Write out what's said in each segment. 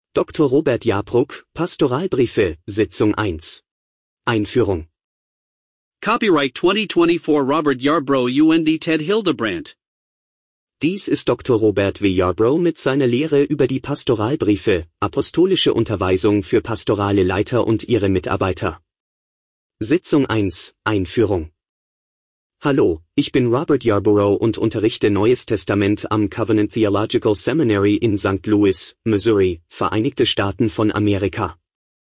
Dr. Robert Yarbrough, Pastoralbriefe, Sitzung 1. Einführung. Copyright 2024 Robert Yarbrough UND Ted Hildebrandt. Dies ist Dr. Robert W. Yarbrough mit seiner Lehre über die Pastoralbriefe, apostolische Unterweisung für pastorale Leiter und ihre Mitarbeiter. Sitzung 1, Einführung. Hallo, ich bin Robert Yarbrough und unterrichte Neues Testament am Covenant Theological Seminary in St. Louis, Missouri, Vereinigte Staaten von Amerika.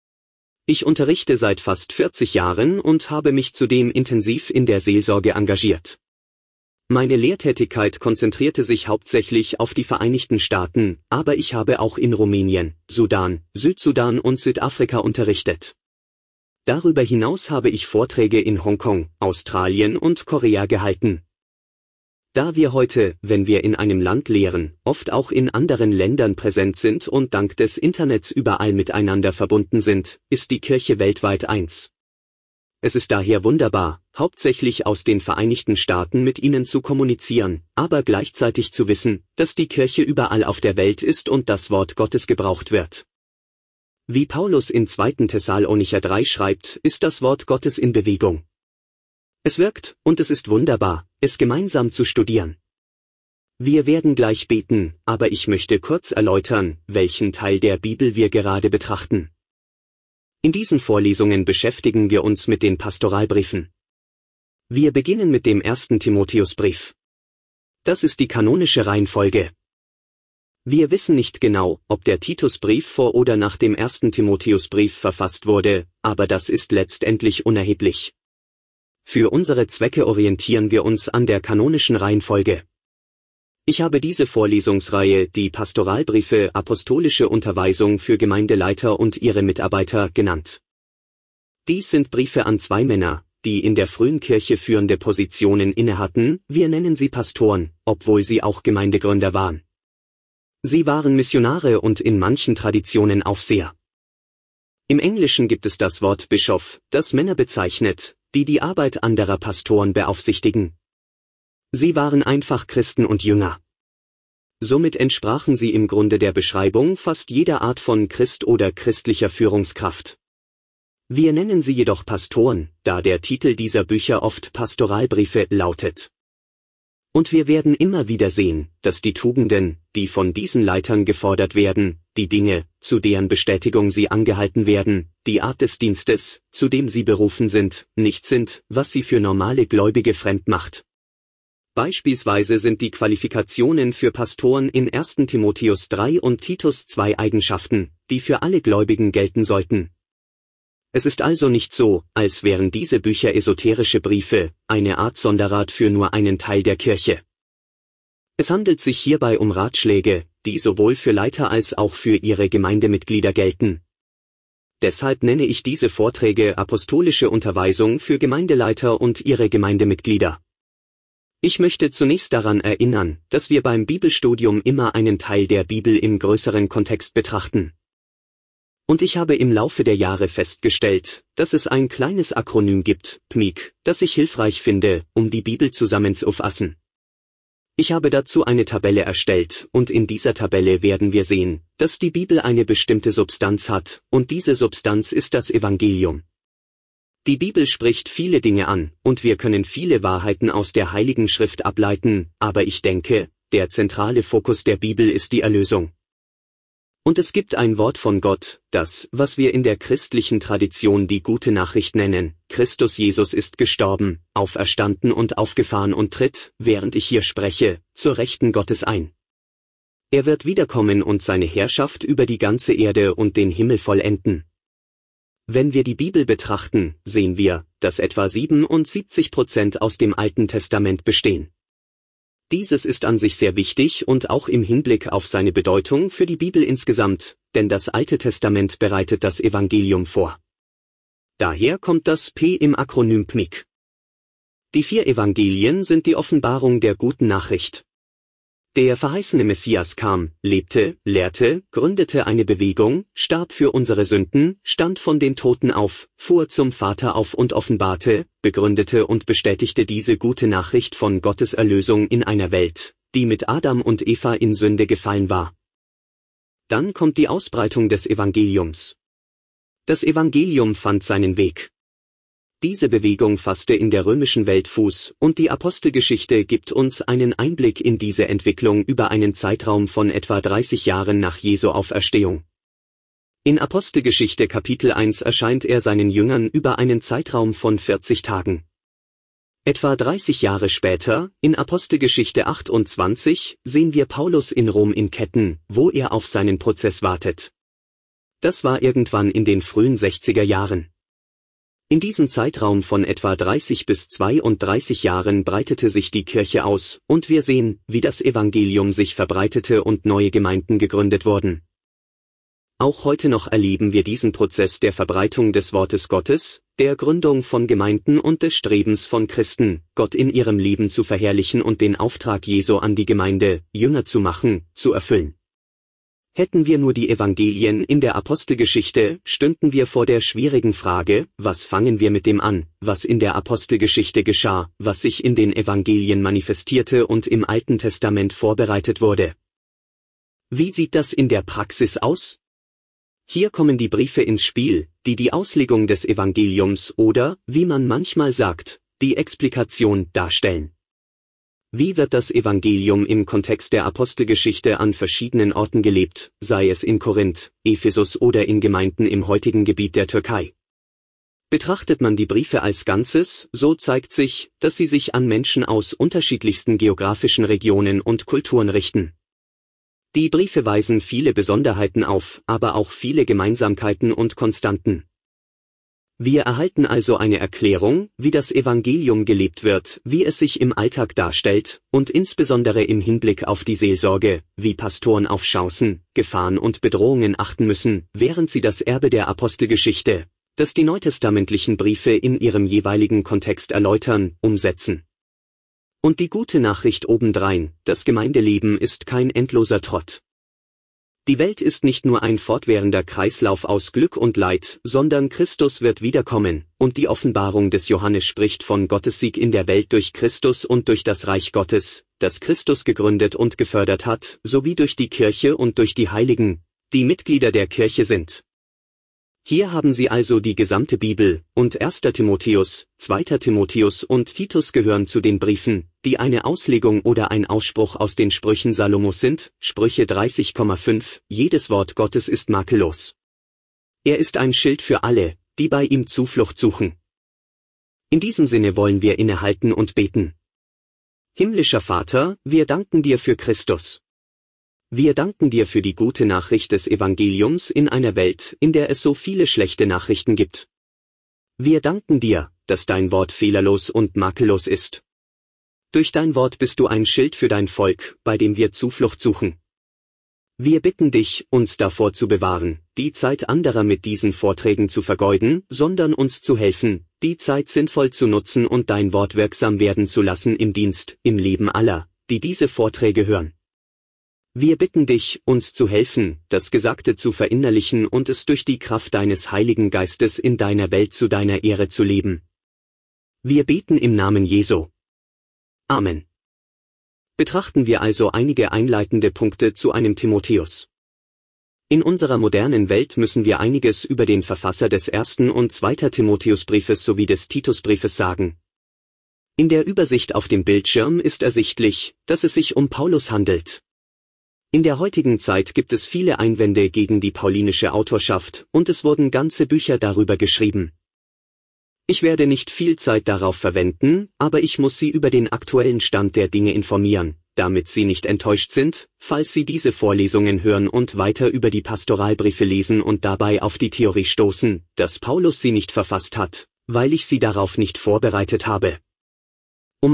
Ich unterrichte seit fast 40 Jahren und habe mich zudem intensiv in der Seelsorge engagiert. Meine Lehrtätigkeit konzentrierte sich hauptsächlich auf die Vereinigten Staaten, aber ich habe auch in Rumänien, Sudan, Südsudan und Südafrika unterrichtet. Darüber hinaus habe ich Vorträge in Hongkong, Australien und Korea gehalten. Da wir heute, wenn wir in einem Land lehren, oft auch in anderen Ländern präsent sind und dank des Internets überall miteinander verbunden sind, ist die Kirche weltweit eins. Es ist daher wunderbar, hauptsächlich aus den Vereinigten Staaten mit ihnen zu kommunizieren, aber gleichzeitig zu wissen, dass die Kirche überall auf der Welt ist und das Wort Gottes gebraucht wird. Wie Paulus in 2. Thessalonicher 3 schreibt, ist das Wort Gottes in Bewegung. Es wirkt, und es ist wunderbar, es gemeinsam zu studieren. Wir werden gleich beten, aber ich möchte kurz erläutern, welchen Teil der Bibel wir gerade betrachten. In diesen Vorlesungen beschäftigen wir uns mit den Pastoralbriefen. Wir beginnen mit dem 1. Timotheusbrief. Das ist die kanonische Reihenfolge. Wir wissen nicht genau, ob der Titusbrief vor oder nach dem 1. Timotheusbrief verfasst wurde, aber das ist letztendlich unerheblich. Für unsere Zwecke orientieren wir uns an der kanonischen Reihenfolge. Ich habe diese Vorlesungsreihe die Pastoralbriefe apostolische Unterweisung für Gemeindeleiter und ihre Mitarbeiter genannt. Dies sind Briefe an 2 Männer, die in der frühen Kirche führende Positionen innehatten, wir nennen sie Pastoren, obwohl sie auch Gemeindegründer waren. Sie waren Missionare und in manchen Traditionen Aufseher. Im Englischen gibt es das Wort Bischof, das Männer bezeichnet, die die Arbeit anderer Pastoren beaufsichtigen. Sie waren einfach Christen und Jünger. Somit entsprachen sie im Grunde der Beschreibung fast jeder Art von Christ oder christlicher Führungskraft. Wir nennen sie jedoch Pastoren, da der Titel dieser Bücher oft Pastoralbriefe lautet. Und wir werden immer wieder sehen, dass die Tugenden, die von diesen Leitern gefordert werden, die Dinge, zu deren Bestätigung sie angehalten werden, die Art des Dienstes, zu dem sie berufen sind, nicht sind, was sie für normale Gläubige fremd macht. Beispielsweise sind die Qualifikationen für Pastoren in 1. Timotheus 3 und Titus 2 Eigenschaften, die für alle Gläubigen gelten sollten. Es ist also nicht so, als wären diese Bücher esoterische Briefe, eine Art Sonderrat für nur einen Teil der Kirche. Es handelt sich hierbei um Ratschläge, die sowohl für Leiter als auch für ihre Gemeindemitglieder gelten. Deshalb nenne ich diese Vorträge apostolische Unterweisung für Gemeindeleiter und ihre Gemeindemitglieder. Ich möchte zunächst daran erinnern, dass wir beim Bibelstudium immer einen Teil der Bibel im größeren Kontext betrachten. Und ich habe im Laufe der Jahre festgestellt, dass es ein kleines Akronym gibt, PMIC, das ich hilfreich finde, um die Bibel zusammenzufassen. Ich habe dazu eine Tabelle erstellt, und in dieser Tabelle werden wir sehen, dass die Bibel eine bestimmte Substanz hat, und diese Substanz ist das Evangelium. Die Bibel spricht viele Dinge an, und wir können viele Wahrheiten aus der Heiligen Schrift ableiten, aber ich denke, der zentrale Fokus der Bibel ist die Erlösung. Und es gibt ein Wort von Gott, das, was wir in der christlichen Tradition die gute Nachricht nennen, Christus Jesus ist gestorben, auferstanden und aufgefahren und tritt, während ich hier spreche, zur Rechten Gottes ein. Er wird wiederkommen und seine Herrschaft über die ganze Erde und den Himmel vollenden. Wenn wir die Bibel betrachten, sehen wir, dass etwa 77% aus dem Alten Testament bestehen. Dieses ist an sich sehr wichtig und auch im Hinblick auf seine Bedeutung für die Bibel insgesamt, denn das Alte Testament bereitet das Evangelium vor. Daher kommt das P im Akronym PMIC. Die 4 Evangelien sind die Offenbarung der guten Nachricht. Der verheißene Messias kam, lebte, lehrte, gründete eine Bewegung, starb für unsere Sünden, stand von den Toten auf, fuhr zum Vater auf und offenbarte, begründete und bestätigte diese gute Nachricht von Gottes Erlösung in einer Welt, die mit Adam und Eva in Sünde gefallen war. dann kommt die Ausbreitung des Evangeliums. Das Evangelium fand seinen Weg. Diese Bewegung fasste in der römischen Welt Fuß, und die Apostelgeschichte gibt uns einen Einblick in diese Entwicklung über einen Zeitraum von etwa 30 Jahren nach Jesu Auferstehung. In Apostelgeschichte Kapitel 1 erscheint er seinen Jüngern über einen Zeitraum von 40 Tagen. Etwa 30 Jahre später, in Apostelgeschichte 28, sehen wir Paulus in Rom in Ketten, wo er auf seinen Prozess wartet. Das war irgendwann in den frühen 60er Jahren. In diesem Zeitraum von etwa 30 bis 32 Jahren breitete sich die Kirche aus, und wir sehen, wie das Evangelium sich verbreitete und neue Gemeinden gegründet wurden. Auch heute noch erleben wir diesen Prozess der Verbreitung des Wortes Gottes, der Gründung von Gemeinden und des Strebens von Christen, Gott in ihrem Leben zu verherrlichen und den Auftrag Jesu an die Gemeinde, Jünger zu machen, zu erfüllen. Hätten wir nur die Evangelien in der Apostelgeschichte, stünden wir vor der schwierigen Frage, was fangen wir mit dem an, was in der Apostelgeschichte geschah, was sich in den Evangelien manifestierte und im Alten Testament vorbereitet wurde. Wie sieht das in der Praxis aus? Hier kommen die Briefe ins Spiel, die die Auslegung des Evangeliums oder, wie man manchmal sagt, die Explikation darstellen. Wie wird das Evangelium im Kontext der Apostelgeschichte an verschiedenen Orten gelebt, sei es in Korinth, Ephesus oder in Gemeinden im heutigen Gebiet der Türkei? Betrachtet man die Briefe als Ganzes, so zeigt sich, dass sie sich an Menschen aus unterschiedlichsten geografischen Regionen und Kulturen richten. Die Briefe weisen viele Besonderheiten auf, aber auch viele Gemeinsamkeiten und Konstanten. Wir erhalten also eine Erklärung, wie das Evangelium gelebt wird, wie es sich im Alltag darstellt, und insbesondere im Hinblick auf die Seelsorge, wie Pastoren auf Chancen, Gefahren und Bedrohungen achten müssen, während sie das Erbe der Apostelgeschichte, das die neutestamentlichen Briefe in ihrem jeweiligen Kontext erläutern, umsetzen. Und die gute Nachricht obendrein, das Gemeindeleben ist kein endloser Trott. Die Welt ist nicht nur ein fortwährender Kreislauf aus Glück und Leid, sondern Christus wird wiederkommen, und die Offenbarung des Johannes spricht von Gottes Sieg in der Welt durch Christus und durch das Reich Gottes, das Christus gegründet und gefördert hat, sowie durch die Kirche und durch die Heiligen, die Mitglieder der Kirche sind. Hier haben Sie also die gesamte Bibel, und 1. Timotheus, 2. Timotheus und Titus gehören zu den Briefen, die eine Auslegung oder ein Ausspruch aus den Sprüchen Salomos sind, Sprüche 30,5, jedes Wort Gottes ist makellos. Er ist ein Schild für alle, die bei ihm Zuflucht suchen. In diesem Sinne wollen wir innehalten und beten. Himmlischer Vater, wir danken dir für Christus. Wir danken dir für die gute Nachricht des Evangeliums in einer Welt, in der es so viele schlechte Nachrichten gibt. Wir danken dir, dass dein Wort fehlerlos und makellos ist. Durch dein Wort bist du ein Schild für dein Volk, bei dem wir Zuflucht suchen. Wir bitten dich, uns davor zu bewahren, die Zeit anderer mit diesen Vorträgen zu vergeuden, sondern uns zu helfen, die Zeit sinnvoll zu nutzen und dein Wort wirksam werden zu lassen im Dienst, im Leben aller, die diese Vorträge hören. Wir bitten dich, uns zu helfen, das Gesagte zu verinnerlichen und es durch die Kraft deines Heiligen Geistes in deiner Welt zu deiner Ehre zu leben. Wir beten im Namen Jesu. Amen. Betrachten wir also einige einleitende Punkte zu einem Timotheus. In unserer modernen Welt müssen wir einiges über den Verfasser des 1. und 2. Timotheusbriefes sowie des Titusbriefes sagen. In der Übersicht auf dem Bildschirm ist ersichtlich, dass es sich um Paulus handelt. In der heutigen Zeit gibt es viele Einwände gegen die paulinische Autorschaft, und es wurden ganze Bücher darüber geschrieben. Ich werde nicht viel Zeit darauf verwenden, aber ich muss Sie über den aktuellen Stand der Dinge informieren, damit Sie nicht enttäuscht sind, falls Sie diese Vorlesungen hören und weiter über die Pastoralbriefe lesen und dabei auf die Theorie stoßen, dass Paulus sie nicht verfasst hat, weil ich Sie darauf nicht vorbereitet habe. Um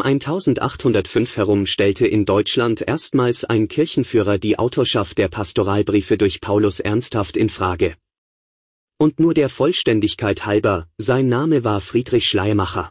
1805 herum stellte in Deutschland erstmals ein Kirchenführer die Autorschaft der Pastoralbriefe durch Paulus ernsthaft in Frage. Und nur der Vollständigkeit halber, sein Name war Friedrich Schleiermacher.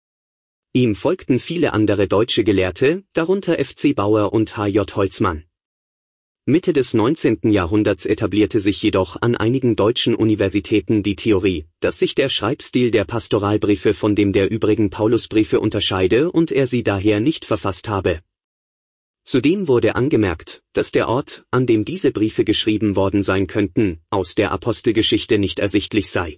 Ihm folgten viele andere deutsche Gelehrte, darunter F.C. Bauer und H.J. Holzmann. Mitte des 19. Jahrhunderts etablierte sich jedoch an einigen deutschen Universitäten die Theorie, dass sich der Schreibstil der Pastoralbriefe von dem der übrigen Paulusbriefe unterscheide und er sie daher nicht verfasst habe. Zudem wurde angemerkt, dass der Ort, an dem diese Briefe geschrieben worden sein könnten, aus der Apostelgeschichte nicht ersichtlich sei.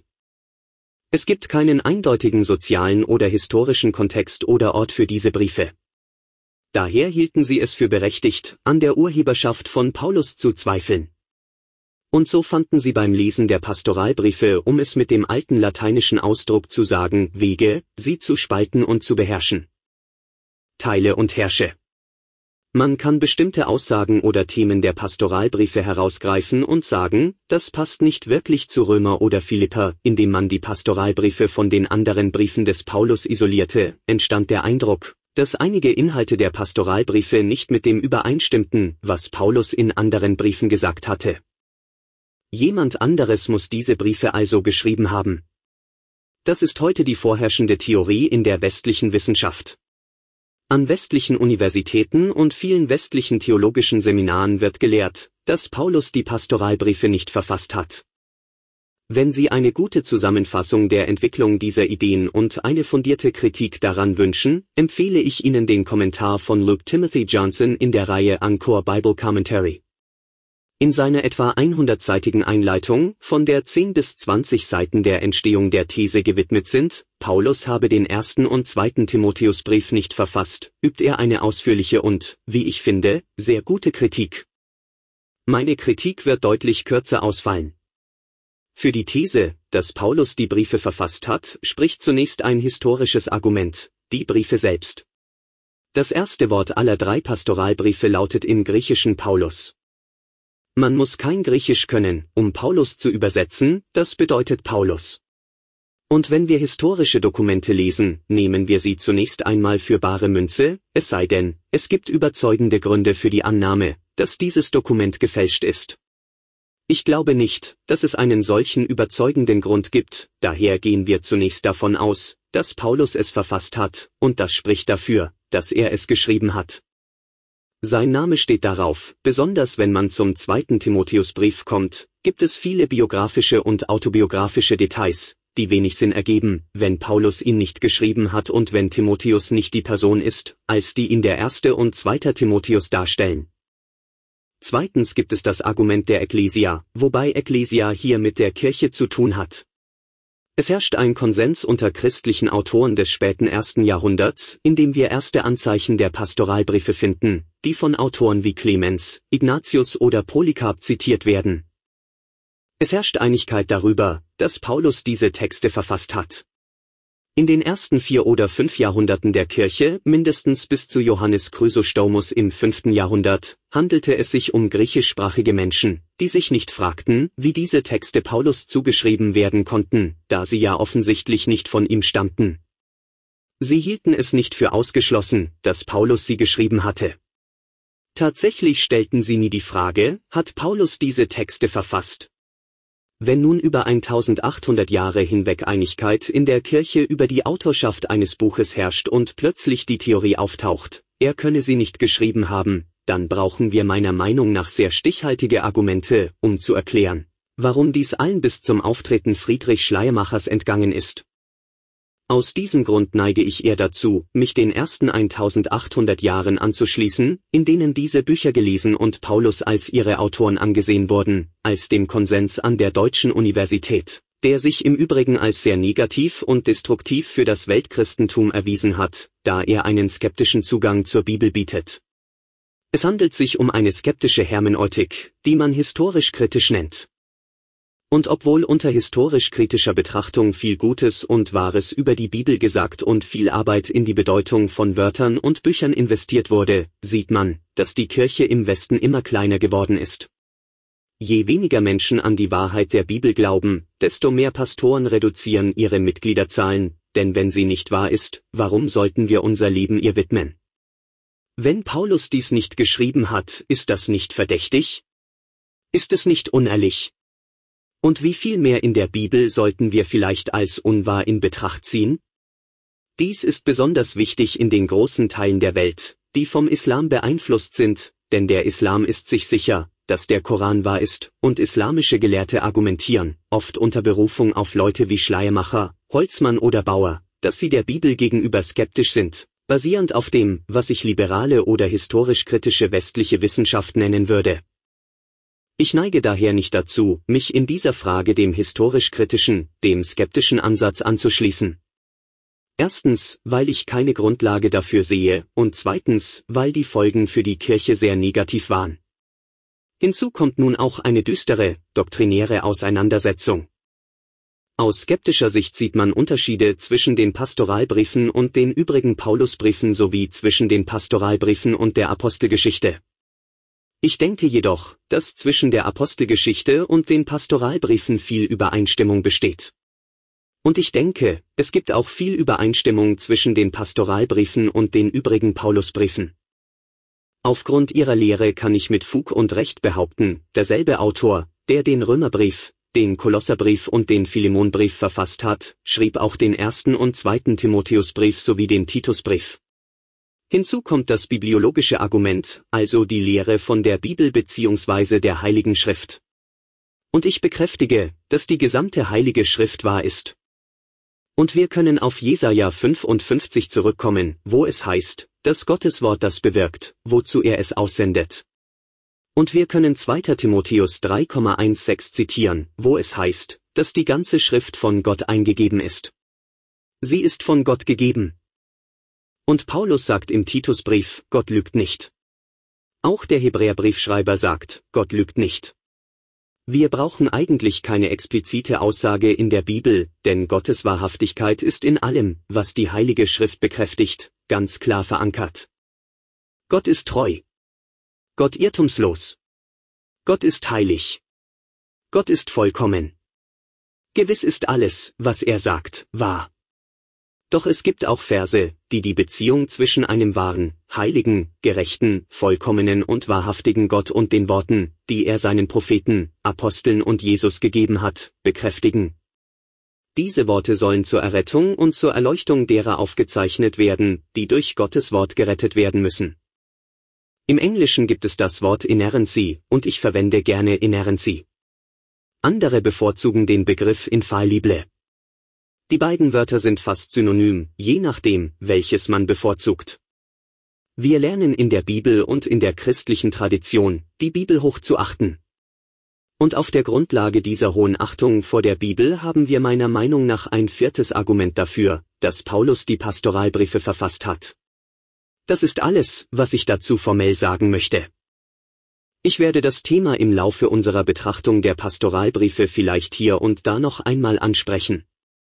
Es gibt keinen eindeutigen sozialen oder historischen Kontext oder Ort für diese Briefe. Daher hielten sie es für berechtigt, an der Urheberschaft von Paulus zu zweifeln. Und so fanden sie beim Lesen der Pastoralbriefe, um es mit dem alten lateinischen Ausdruck zu sagen, Wege, sie zu spalten und zu beherrschen. Teile und herrsche. Man kann bestimmte Aussagen oder Themen der Pastoralbriefe herausgreifen und sagen, das passt nicht wirklich zu Römer oder Philipper. Indem man die Pastoralbriefe von den anderen Briefen des Paulus isolierte, entstand der Eindruck, dass einige Inhalte der Pastoralbriefe nicht mit dem übereinstimmten, was Paulus in anderen Briefen gesagt hatte. Jemand anderes muss diese Briefe also geschrieben haben. Das ist heute die vorherrschende Theorie in der westlichen Wissenschaft. An westlichen Universitäten und vielen westlichen theologischen Seminaren wird gelehrt, dass Paulus die Pastoralbriefe nicht verfasst hat. Wenn Sie eine gute Zusammenfassung der Entwicklung dieser Ideen und eine fundierte Kritik daran wünschen, empfehle ich Ihnen den Kommentar von Luke Timothy Johnson in der Reihe Anchor Bible Commentary. In seiner etwa 100-seitigen Einleitung, von der 10 bis 20 Seiten der Entstehung der These gewidmet sind, Paulus habe den 1. und 2. Timotheusbrief nicht verfasst, übt er eine ausführliche und, wie ich finde, sehr gute Kritik. Meine Kritik wird deutlich kürzer ausfallen. Für die These, dass Paulus die Briefe verfasst hat, spricht zunächst ein historisches Argument, die Briefe selbst. Das erste Wort aller 3 Pastoralbriefe lautet im Griechischen Paulus. Man muss kein Griechisch können, um Paulus zu übersetzen, das bedeutet Paulus. Und wenn wir historische Dokumente lesen, nehmen wir sie zunächst einmal für bare Münze, es sei denn, es gibt überzeugende Gründe für die Annahme, dass dieses Dokument gefälscht ist. Ich glaube nicht, dass es einen solchen überzeugenden Grund gibt, daher gehen wir zunächst davon aus, dass Paulus es verfasst hat, und das spricht dafür, dass er es geschrieben hat. Sein Name steht darauf, besonders wenn man zum 2. Timotheusbrief kommt, gibt es viele biografische und autobiografische Details, die wenig Sinn ergeben, wenn Paulus ihn nicht geschrieben hat und wenn Timotheus nicht die Person ist, als die ihn der 1. und 2. Timotheus darstellen. Zweitens gibt es das Argument der Ekklesia, wobei Ekklesia hier mit der Kirche zu tun hat. Es herrscht ein Konsens unter christlichen Autoren des späten 1. Jahrhunderts, in dem wir erste Anzeichen der Pastoralbriefe finden, die von Autoren wie Clemens, Ignatius oder Polycarp zitiert werden. Es herrscht Einigkeit darüber, dass Paulus diese Texte verfasst hat. In den ersten 4 oder 5 Jahrhunderten der Kirche, mindestens bis zu Johannes Chrysostomus im 5. Jahrhundert, handelte es sich um griechischsprachige Menschen, die sich nicht fragten, wie diese Texte Paulus zugeschrieben werden konnten, da sie ja offensichtlich nicht von ihm stammten. Sie hielten es nicht für ausgeschlossen, dass Paulus sie geschrieben hatte. Tatsächlich stellten sie nie die Frage, hat Paulus diese Texte verfasst? Wenn nun über 1800 Jahre hinweg Einigkeit in der Kirche über die Autorschaft eines Buches herrscht und plötzlich die Theorie auftaucht, er könne sie nicht geschrieben haben, dann brauchen wir meiner Meinung nach sehr stichhaltige Argumente, um zu erklären, warum dies allen bis zum Auftreten Friedrich Schleiermachers entgangen ist. Aus diesem Grund neige ich eher dazu, mich den ersten 1800 Jahren anzuschließen, in denen diese Bücher gelesen und Paulus als ihre Autoren angesehen wurden, als dem Konsens an der Deutschen Universität, der sich im Übrigen als sehr negativ und destruktiv für das Weltchristentum erwiesen hat, da er einen skeptischen Zugang zur Bibel bietet. Es handelt sich um eine skeptische Hermeneutik, die man historisch kritisch nennt. Und obwohl unter historisch-kritischer Betrachtung viel Gutes und Wahres über die Bibel gesagt und viel Arbeit in die Bedeutung von Wörtern und Büchern investiert wurde, sieht man, dass die Kirche im Westen immer kleiner geworden ist. Je weniger Menschen an die Wahrheit der Bibel glauben, desto mehr Pastoren reduzieren ihre Mitgliederzahlen, denn wenn sie nicht wahr ist, warum sollten wir unser Leben ihr widmen? Wenn Paulus dies nicht geschrieben hat, ist das nicht verdächtig? Ist es nicht unehrlich? Und wie viel mehr in der Bibel sollten wir vielleicht als unwahr in Betracht ziehen? Dies ist besonders wichtig in den großen Teilen der Welt, die vom Islam beeinflusst sind, denn der Islam ist sich sicher, dass der Koran wahr ist, und islamische Gelehrte argumentieren, oft unter Berufung auf Leute wie Schleiermacher, Holzmann oder Bauer, dass sie der Bibel gegenüber skeptisch sind, basierend auf dem, was ich liberale oder historisch-kritische westliche Wissenschaft nennen würde. Ich neige daher nicht dazu, mich in dieser Frage dem historisch-kritischen, dem skeptischen Ansatz anzuschließen. Erstens, weil ich keine Grundlage dafür sehe, und zweitens, weil die Folgen für die Kirche sehr negativ waren. Hinzu kommt nun auch eine düstere, doktrinäre Auseinandersetzung. Aus skeptischer Sicht sieht man Unterschiede zwischen den Pastoralbriefen und den übrigen Paulusbriefen sowie zwischen den Pastoralbriefen und der Apostelgeschichte. Ich denke jedoch, dass zwischen der Apostelgeschichte und den Pastoralbriefen viel Übereinstimmung besteht. Und ich denke, es gibt auch viel Übereinstimmung zwischen den Pastoralbriefen und den übrigen Paulusbriefen. Aufgrund ihrer Lehre kann ich mit Fug und Recht behaupten, derselbe Autor, der den Römerbrief, den Kolosserbrief und den Philemonbrief verfasst hat, schrieb auch den 1. und 2. Timotheusbrief sowie den Titusbrief. Hinzu kommt das bibliologische Argument, also die Lehre von der Bibel bzw. der Heiligen Schrift. Und ich bekräftige, dass die gesamte Heilige Schrift wahr ist. Und wir können auf Jesaja 55 zurückkommen, wo es heißt, dass Gottes Wort das bewirkt, wozu er es aussendet. Und wir können 2. Timotheus 3,16 zitieren, wo es heißt, dass die ganze Schrift von Gott eingegeben ist. Sie ist von Gott gegeben. Und Paulus sagt im Titusbrief, Gott lügt nicht. Auch der Hebräerbriefschreiber sagt, Gott lügt nicht. Wir brauchen eigentlich keine explizite Aussage in der Bibel, denn Gottes Wahrhaftigkeit ist in allem, was die Heilige Schrift bekräftigt, ganz klar verankert. Gott ist treu. Gott irrtumslos. Gott ist heilig. Gott ist vollkommen. Gewiss ist alles, was er sagt, wahr. Doch es gibt auch Verse, die die Beziehung zwischen einem wahren, heiligen, gerechten, vollkommenen und wahrhaftigen Gott und den Worten, die er seinen Propheten, Aposteln und Jesus gegeben hat, bekräftigen. Diese Worte sollen zur Errettung und zur Erleuchtung derer aufgezeichnet werden, die durch Gottes Wort gerettet werden müssen. Im Englischen gibt es das Wort inerrancy, und ich verwende gerne inerrancy. Andere bevorzugen den Begriff infallible. Die beiden Wörter sind fast synonym, je nachdem, welches man bevorzugt. Wir lernen in der Bibel und in der christlichen Tradition, die Bibel hoch zu achten. Und auf der Grundlage dieser hohen Achtung vor der Bibel haben wir meiner Meinung nach ein viertes Argument dafür, dass Paulus die Pastoralbriefe verfasst hat. Das ist alles, was ich dazu formell sagen möchte. Ich werde das Thema im Laufe unserer Betrachtung der Pastoralbriefe vielleicht hier und da noch einmal ansprechen.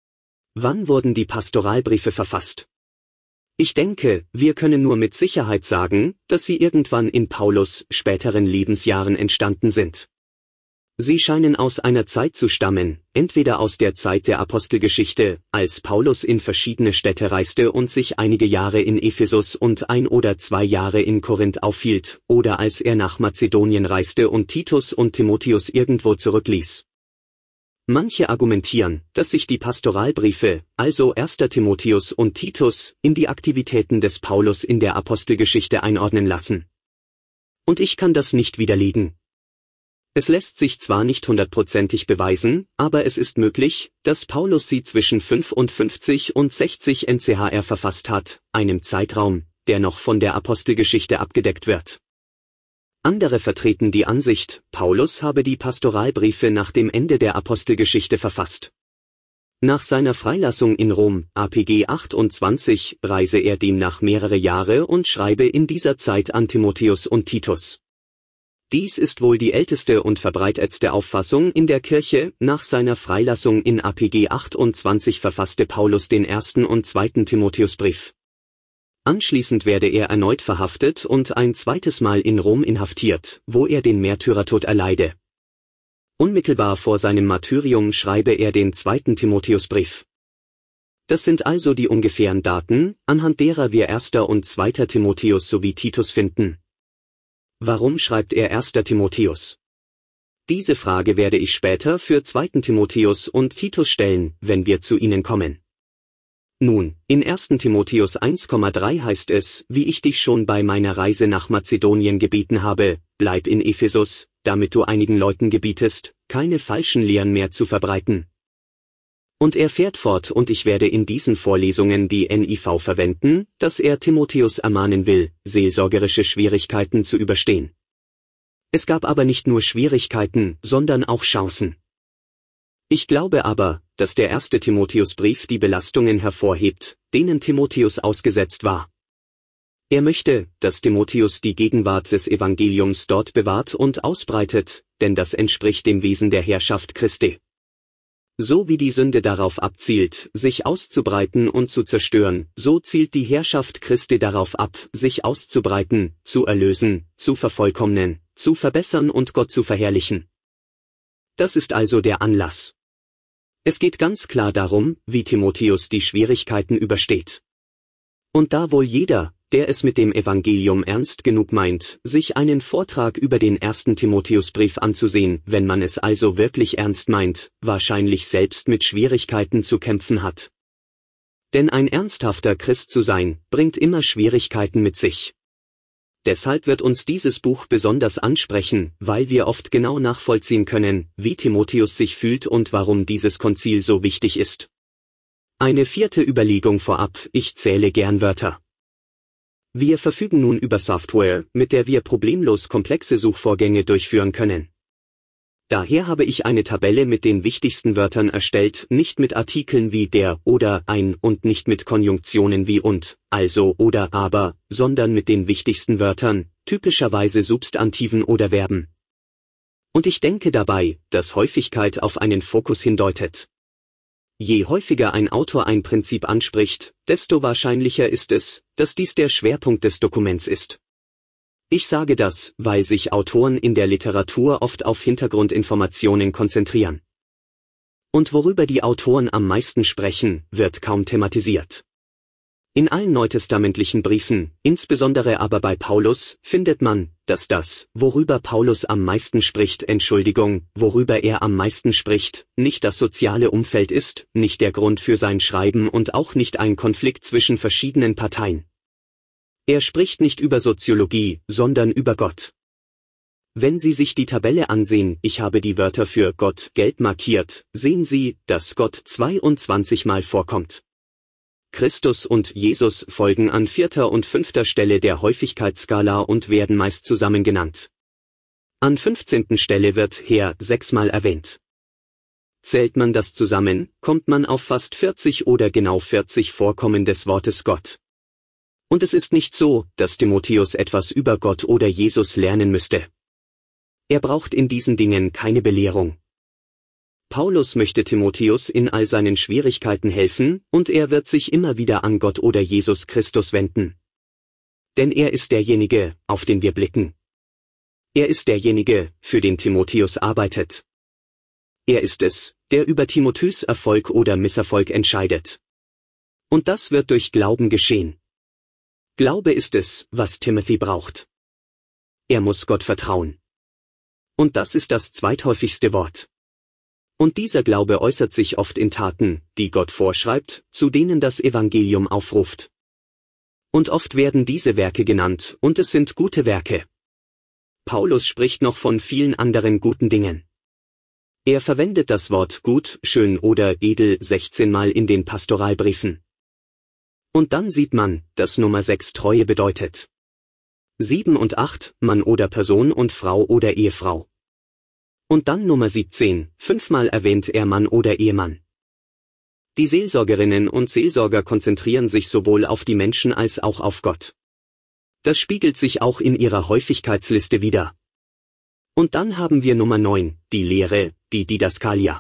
Wann wurden die Pastoralbriefe verfasst? Ich denke, wir können nur mit Sicherheit sagen, dass sie irgendwann in Paulus' späteren Lebensjahren entstanden sind. Sie scheinen aus einer Zeit zu stammen, entweder aus der Zeit der Apostelgeschichte, als Paulus in verschiedene Städte reiste und sich einige Jahre in Ephesus und 1 oder 2 Jahre in Korinth aufhielt, oder als er nach Mazedonien reiste und Titus und Timotheus irgendwo zurückließ. Manche argumentieren, dass sich die Pastoralbriefe, also 1. Timotheus und Titus, in die Aktivitäten des Paulus in der Apostelgeschichte einordnen lassen. Und ich kann das nicht widerlegen. Es lässt sich zwar nicht 100%ig beweisen, aber es ist möglich, dass Paulus sie zwischen 55 und 60 NCHR verfasst hat, einem Zeitraum, der noch von der Apostelgeschichte abgedeckt wird. Andere vertreten die Ansicht, Paulus habe die Pastoralbriefe nach dem Ende der Apostelgeschichte verfasst. Nach seiner Freilassung in Rom, APG 28, reise er demnach mehrere Jahre und schreibe in dieser Zeit an Timotheus und Titus. Dies ist wohl die älteste und verbreitetste Auffassung in der Kirche. Nach seiner Freilassung in APG 28 verfasste Paulus den 1. und 2. Timotheusbrief. Anschließend werde er erneut verhaftet und ein zweites Mal in Rom inhaftiert, wo er den Märtyrertod erleide. Unmittelbar vor seinem Martyrium schreibe er den 2. Timotheusbrief. Das sind also die ungefähren Daten, anhand derer wir 1. und 2. Timotheus sowie Titus finden. Warum schreibt er 1. Timotheus? Diese Frage werde ich später für 2. Timotheus und Titus stellen, wenn wir zu ihnen kommen. Nun, in 1. Timotheus 1,3 heißt es, wie ich dich schon bei meiner Reise nach Mazedonien gebeten habe, bleib in Ephesus, damit du einigen Leuten gebietest, keine falschen Lehren mehr zu verbreiten. Und er fährt fort und ich werde in diesen Vorlesungen die NIV verwenden, dass er Timotheus ermahnen will, seelsorgerische Schwierigkeiten zu überstehen. Es gab aber nicht nur Schwierigkeiten, sondern auch Chancen. Ich glaube aber, dass der erste Timotheusbrief die Belastungen hervorhebt, denen Timotheus ausgesetzt war. Er möchte, dass Timotheus die Gegenwart des Evangeliums dort bewahrt und ausbreitet, denn das entspricht dem Wesen der Herrschaft Christi. So wie die Sünde darauf abzielt, sich auszubreiten und zu zerstören, so zielt die Herrschaft Christi darauf ab, sich auszubreiten, zu erlösen, zu vervollkommnen, zu verbessern und Gott zu verherrlichen. Das ist also der Anlass. Es geht ganz klar darum, wie Timotheus die Schwierigkeiten übersteht. Und da wohl jeder, der es mit dem Evangelium ernst genug meint, sich einen Vortrag über den ersten Timotheusbrief anzusehen, wenn man es also wirklich ernst meint, wahrscheinlich selbst mit Schwierigkeiten zu kämpfen hat. Denn ein ernsthafter Christ zu sein, bringt immer Schwierigkeiten mit sich. Deshalb wird uns dieses Buch besonders ansprechen, weil wir oft genau nachvollziehen können, wie Timotheus sich fühlt und warum dieses Konzil so wichtig ist. Eine vierte Überlegung vorab, ich zähle gern Wörter. Wir verfügen nun über Software, mit der wir problemlos komplexe Suchvorgänge durchführen können. Daher habe ich eine Tabelle mit den wichtigsten Wörtern erstellt, nicht mit Artikeln wie der oder ein und nicht mit Konjunktionen wie und, also oder aber, sondern mit den wichtigsten Wörtern, typischerweise Substantiven oder Verben. Und ich denke dabei, dass Häufigkeit auf einen Fokus hindeutet. Je häufiger ein Autor ein Prinzip anspricht, desto wahrscheinlicher ist es, dass dies der Schwerpunkt des Dokuments ist. Ich sage das, weil sich Autoren in der Literatur oft auf Hintergrundinformationen konzentrieren. Und worüber die Autoren am meisten sprechen, wird kaum thematisiert. In allen neutestamentlichen Briefen, insbesondere aber bei Paulus, findet man, dass das, worüber Paulus am meisten spricht, worüber er am meisten spricht, nicht das soziale Umfeld ist, nicht der Grund für sein Schreiben und auch nicht ein Konflikt zwischen verschiedenen Parteien. Er spricht nicht über Soziologie, sondern über Gott. Wenn Sie sich die Tabelle ansehen, ich habe die Wörter für Gott gelb markiert, sehen Sie, dass Gott 22 Mal vorkommt. Christus und Jesus folgen an 4. und 5. Stelle der Häufigkeitsskala und werden meist zusammen genannt. An 15. Stelle wird Herr 6 Mal erwähnt. Zählt man das zusammen, kommt man auf fast 40 oder genau 40 Vorkommen des Wortes Gott. Und es ist nicht so, dass Timotheus etwas über Gott oder Jesus lernen müsste. Er braucht in diesen Dingen keine Belehrung. Paulus möchte Timotheus in all seinen Schwierigkeiten helfen, und er wird sich immer wieder an Gott oder Jesus Christus wenden. Denn er ist derjenige, auf den wir blicken. Er ist derjenige, für den Timotheus arbeitet. Er ist es, der über Timotheus Erfolg oder Misserfolg entscheidet. Und das wird durch Glauben geschehen. Glaube ist es, was Timothy braucht. Er muss Gott vertrauen. Und das ist das zweithäufigste Wort. Und dieser Glaube äußert sich oft in Taten, die Gott vorschreibt, zu denen das Evangelium aufruft. Und oft werden diese Werke genannt, und es sind gute Werke. Paulus spricht noch von vielen anderen guten Dingen. Er verwendet das Wort gut, schön oder edel 16 Mal in den Pastoralbriefen. Und dann sieht man, dass Nummer 6 Treue bedeutet. 7 und 8, Mann oder Person und Frau oder Ehefrau. Und dann Nummer 17, 5-mal erwähnt er Mann oder Ehemann. Die Seelsorgerinnen und Seelsorger konzentrieren sich sowohl auf die Menschen als auch auf Gott. Das spiegelt sich auch in ihrer Häufigkeitsliste wider. Und dann haben wir Nummer 9, die Lehre, die Didaskalia.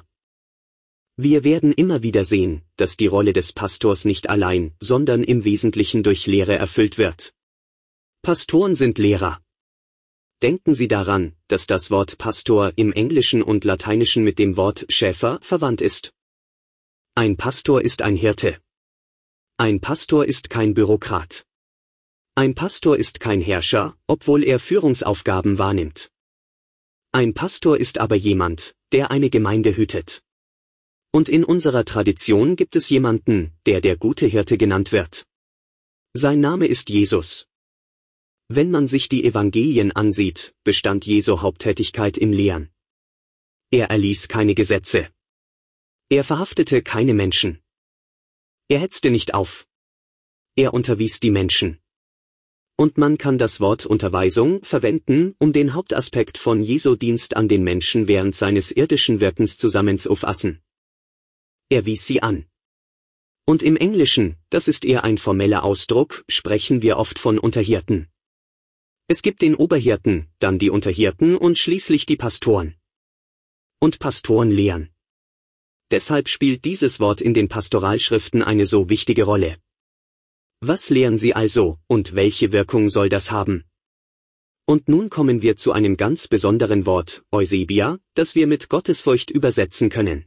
Wir werden immer wieder sehen, dass die Rolle des Pastors nicht allein, sondern im Wesentlichen durch Lehre erfüllt wird. Pastoren sind Lehrer. Denken Sie daran, dass das Wort Pastor im Englischen und Lateinischen mit dem Wort Schäfer verwandt ist. Ein Pastor ist ein Hirte. Ein Pastor ist kein Bürokrat. Ein Pastor ist kein Herrscher, obwohl er Führungsaufgaben wahrnimmt. Ein Pastor ist aber jemand, der eine Gemeinde hütet. Und in unserer Tradition gibt es jemanden, der gute Hirte genannt wird. Sein Name ist Jesus. Wenn man sich die Evangelien ansieht, bestand Jesu Haupttätigkeit im Lehren. Er erließ keine Gesetze. Er verhaftete keine Menschen. Er hetzte nicht auf. Er unterwies die Menschen. Und man kann das Wort Unterweisung verwenden, um den Hauptaspekt von Jesu Dienst an den Menschen während seines irdischen Wirkens zusammenzufassen. Er wies sie an. Und im Englischen, das ist eher ein formeller Ausdruck, sprechen wir oft von Unterhirten. Es gibt den Oberhirten, dann die Unterhirten und schließlich die Pastoren. Und Pastoren lehren. Deshalb spielt dieses Wort in den Pastoralschriften eine so wichtige Rolle. Was lehren sie also, und welche Wirkung soll das haben? Und nun kommen wir zu einem ganz besonderen Wort, Eusebia, das wir mit Gottesfurcht übersetzen können.